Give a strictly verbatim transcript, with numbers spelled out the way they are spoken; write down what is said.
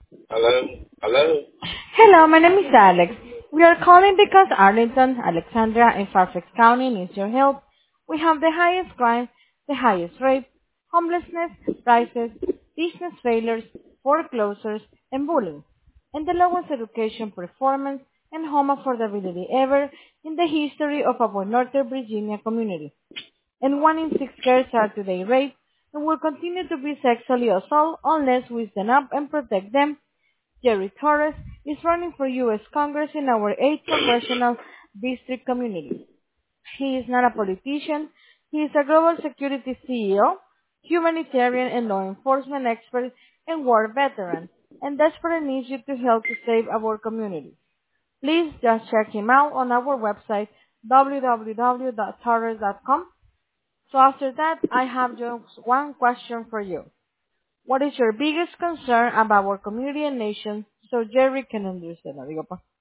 Hello? Hello? Hello, my name is Alex. We are calling because Arlington, Alexandria, and Fairfax County needs your help. We have the highest crime, the highest rape, homelessness, prices, business failures, foreclosures, and bullying, and the lowest education performance and home affordability ever in the history of our Northern Virginia community. And one in six girls are today raped and will continue to be sexually assaulted unless we stand up and protect them. Jerry Torres is running for U S. Congress in our eighth Congressional District community. He is not a politician. He is a global security C E O, humanitarian and law enforcement expert, and war veteran, and desperately needs you to help to save our community. Please just check him out on our website, w w w dot torres dot com. So after that, I have just one question for you. What is your biggest concern about our community and nation so Jerry can understand? Adiós, pa.